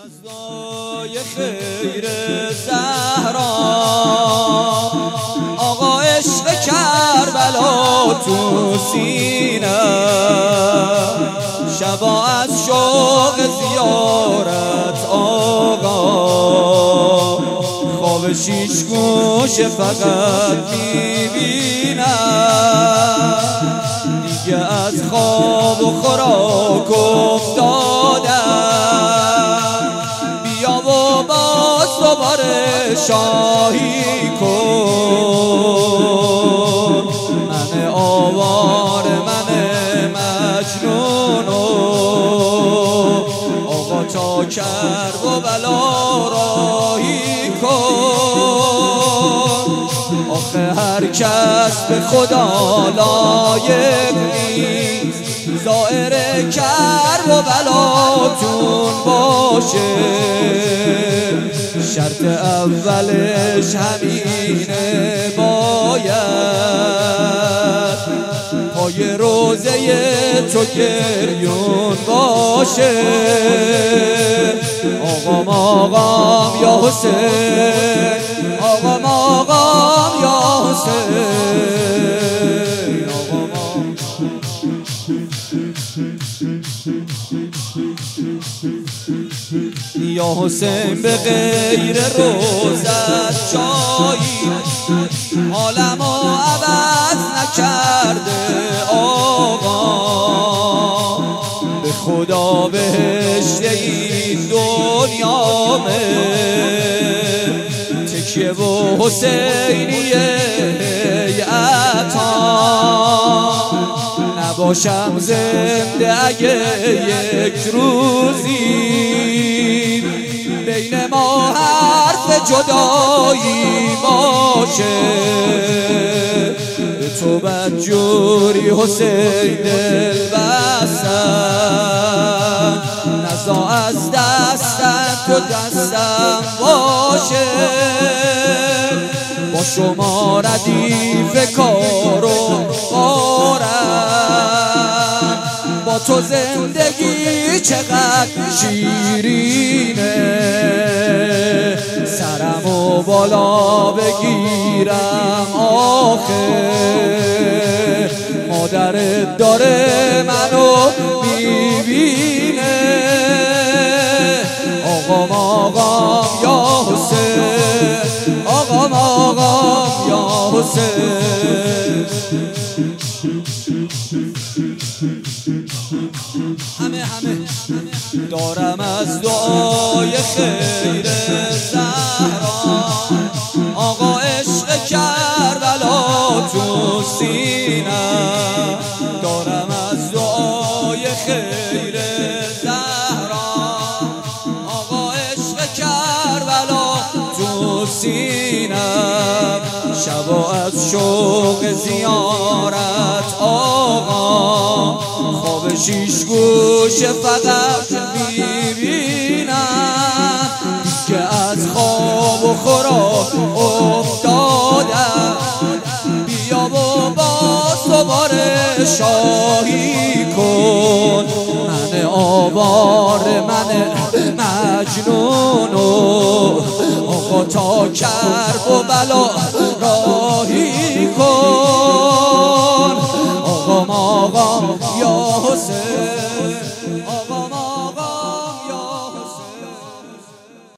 مزدای خیر زهرا آقا عشق کربلا تو سینه شبا از شوق زیارت آقا خواب شیش گوشه فقط میبینم دیگه از خواب و خوراک افتادم بیا و باز دوباره شاهی کن من آوار من مجنون آقا تا کرب و بلا راهی کن آخه هر کس به خدا لایق نیست زائر کرب و بلاتون باشه شرط اولش همینه باید پای روزه تو گریون باشه آقام آقام یا حسین آقام آقام یا حسین آقام یا حسین به غیر روزت جایی عالمو عوض نکرده آقا به خدا بهشت این دنیامه تکیه و حسینیه عطا نباشم زنده اگه یک روزی بین ما حرف جدایی باشه به تو بدجوری حسین دل بستم نزا از دستم تو دستم باشه با شما ردیف کار و بارم با تو زندگی چقدر شیرینه سرمو بالا بگیرم آخه مادرت داره منو میبینه آقام آقام یا حسین آقام آقام یا حسین همه دارم از دعای خیر زهرا آقا عشق کربلا تو سینه دارم از دعای خیر زهرا آقا عشق کربلا تو سینه شبا از شوق زیارت آقا خواب شیش گوشه فقط میبینم که از خواب و خوراک افتادم بیا و باز دوباره شاهی کن من آوار من مجنون آقا تا کرب و بلا